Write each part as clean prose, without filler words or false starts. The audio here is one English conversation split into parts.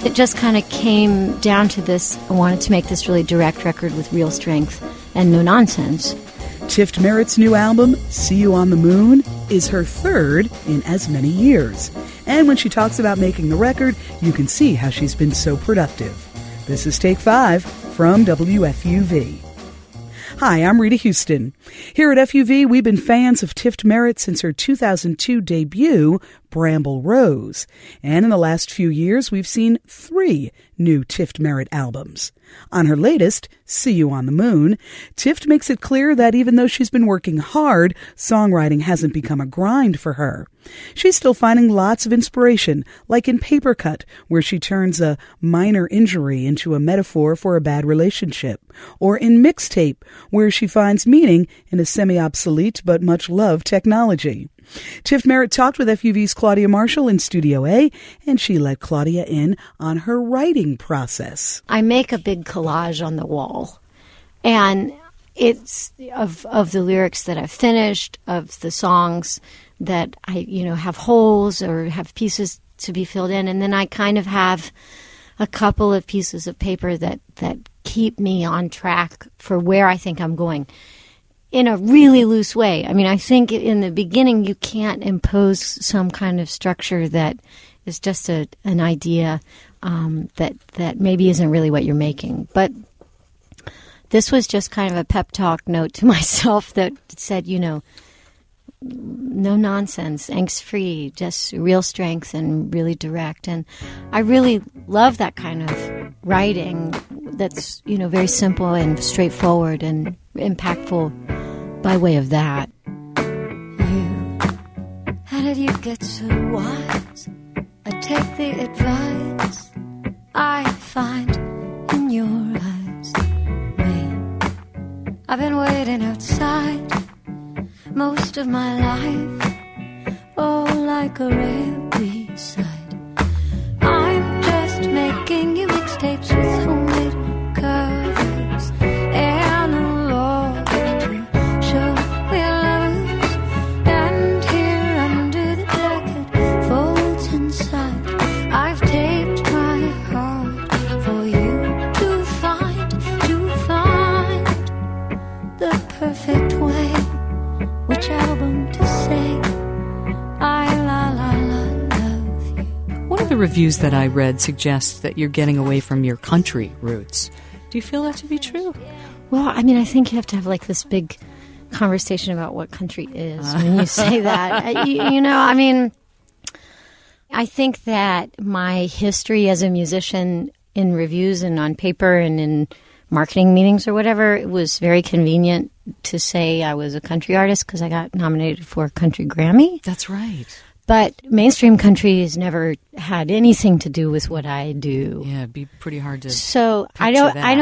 It just kind of came down to this. I wanted to make this really direct record with real strength and no nonsense. Tift Merritt's new album, See You on the Moon, is her third in as many years. And when she talks about making the record, you can see how she's been so productive. This is Take 5 from WFUV. Hi, I'm Rita Houston. Here at FUV, we've been fans of Tift Merritt since her 2002 debut, Bramble Rose. And in the last few years, we've seen 3 new Tift Merritt albums. On her latest, See You on the Moon, Tift makes it clear that even though she's been working hard, songwriting hasn't become a grind for her. She's still finding lots of inspiration, like in Paper Cut, where she turns a minor injury into a metaphor for a bad relationship, or in Mixtape, where she finds meaning in a semi-obsolete but much-loved technology. Tift Merritt talked with FUV's Claudia Marshall in Studio A, and she let Claudia in on her writing process. I make a big collage on the wall, and it's of the lyrics that I've finished, of the songs that I, have holes or have pieces to be filled in, and then I kind of have a couple of pieces of paper that keep me on track for where I think I'm going in a really loose way. I mean, I think in the beginning you can't impose some kind of structure that is just an idea that maybe isn't really what you're making. But this was just kind of a pep talk note to myself that said, no nonsense, angst-free, just real strength and really direct. And I really love that kind of writing that's, very simple and straightforward and impactful by way of that. How did you get so wise? I take the advice I find in your eyes. I've been waiting outside most of my life, oh, like a rare side. I'm just making you mixtapes with homemade covers and a log to show we're lovers. And here under the jacket, folds inside, I've taped my heart for you to find the perfect way. Which album to say I love you. One of the reviews that I read suggests that you're getting away from your country roots. Do you feel that to be true? Well, I mean, I think you have to have like this big conversation about what country is when you say that. I mean, I think that my history as a musician in reviews and on paper and in marketing meetings or whatever, it was very convenient to say I was a country artist because I got nominated for a country Grammy. That's right. But mainstream country has never had anything to do with what I do. Yeah, it'd be pretty hard to. So I'm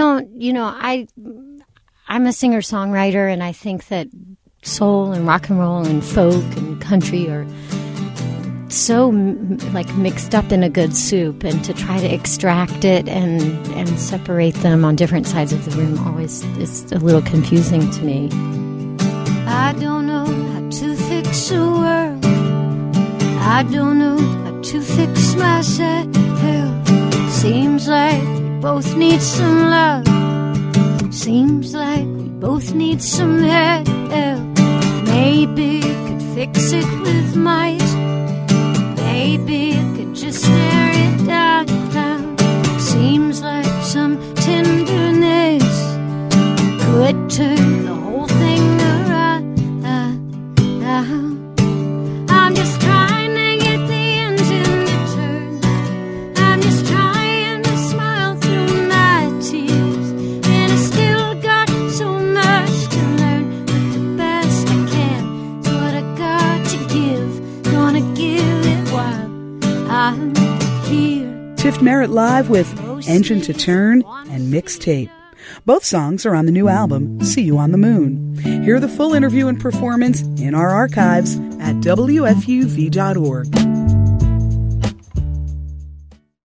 a singer-songwriter, and I think that soul and rock and roll and folk and country are so mixed up in a good soup, and to try to extract it and separate them on different sides of the room always is a little confusing to me. I don't know how to fix a world. I don't know how to fix myself. Seems like we both need some love. Seems like we both need some help. Maybe you could fix it with might. Maybe you could just stare it down. Seems like some tenderness could turn the whole thing around. I'm just trying to get the engine to turn. I'm just trying to smile through my tears. And I still got so much to learn. But the best I can is what I got to give. Gonna give it while I'm here. Tift Merritt live with Engine to Turn and Mixtape. Both songs are on the new album, See You on the Moon. Hear the full interview and performance in our archives at WFUV.org.